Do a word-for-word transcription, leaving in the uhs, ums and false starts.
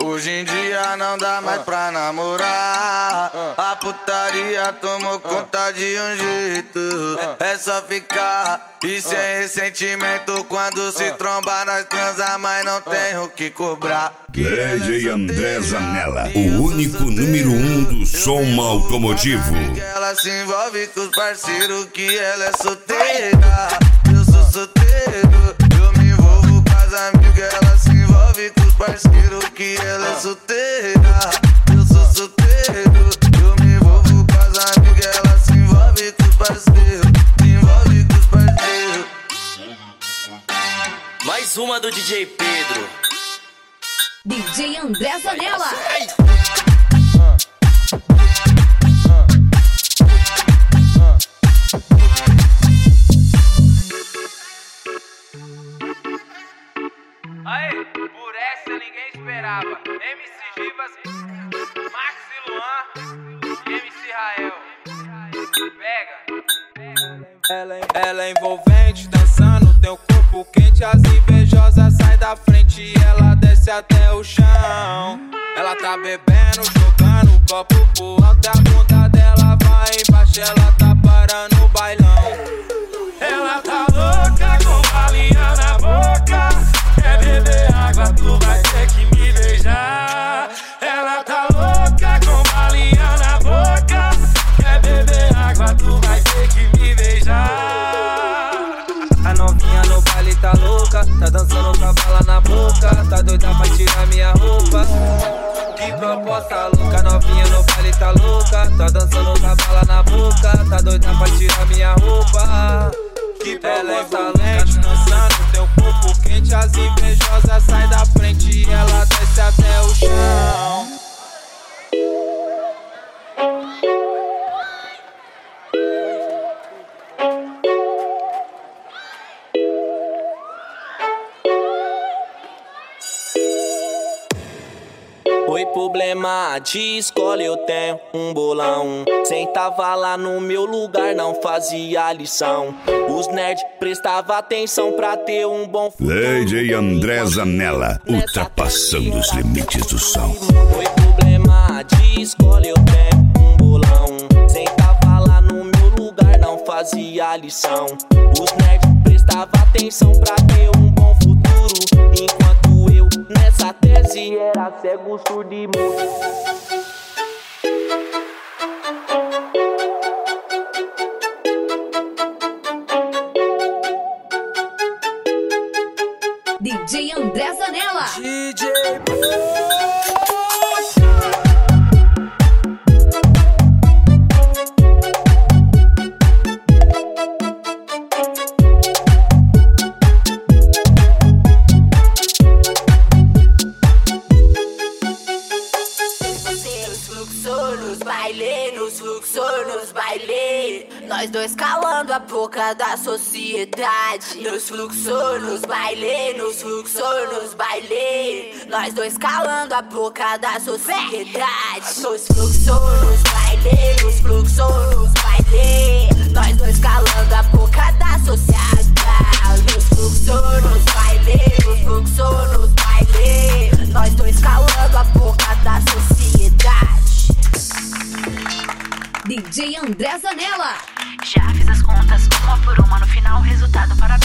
Hoje em dia não dá mais pra namorar. A putaria tomou conta de um jeito. É só ficar e sem ressentimento. Quando se trombar nós transa, mas não tem o que cobrar. D J André Zanella, o único número um do som automotivo. Ela se envolve com os parceiros que ela é solteira. Eu sou solteiro, eu me envolvo com as amigas. Ela se envolve com os parceiros que ela é solteira. Eu sou solteiro, eu me envolvo com as amigas. Ela se envolve com os parceiros, se envolve com os parceiros. Mais uma do D J Pedro. D J André Zanella. Aê, por essa ninguém esperava. M C Givas, Max e Luan e M C Rael. Pega. Ela, ela é envolvente, dançando, tem o corpo quente. As invejosas saem da frente e ela desce até o chão. Ela tá bebendo, jogando o copo pro alto. A bunda dela vai embaixo, ela tá parando o bailão. Ela tá louca, com balinha na boca. Quer beber água, tu vai ter que me beijar. Ela tá louca, com balinha na boca. Quer beber água, tu vai ter que me beijar. A novinha no baile tá louca, tá dançando com a bala na boca. Tá doida pra tirar minha roupa. Que proposta louca, novinha no baile tá louca. Tá dançando com a bala na boca. Tá doida pra tirar minha roupa. Que proposta louca, dançando, teu corpo quente. As invejosas saem da frente e ela desce até o chão. Oi, problema de escola, eu tenho um bolão. Sentava lá no meu lugar, não fazia lição. Os nerds prestavam atenção pra ter um bom futuro. D J André Zanella, ultrapassando os limites do som. Oi, problema de escola, eu tenho um bolão. Sentava lá no meu lugar, não fazia lição. Os nerds prestavam atenção pra ter um bom futuro. Enquanto eu nessa tese era cego, surdo e mudo. D J André Zanella. D J Nós dois calando a boca da sociedade. Nos fluxos, nos baile, nos fluxos, nos baile. Nós dois calando a boca da sociedade. Nos fluxos, nos baile, nos fluxos, nos baile. Nós dois calando a boca da sociedade. Nos fluxos, nos baile, nos fluxos, nos baile. Nós dois calando a boca da sociedade. D J André Zanella. Já fiz as contas, uma por uma, no final o resultado para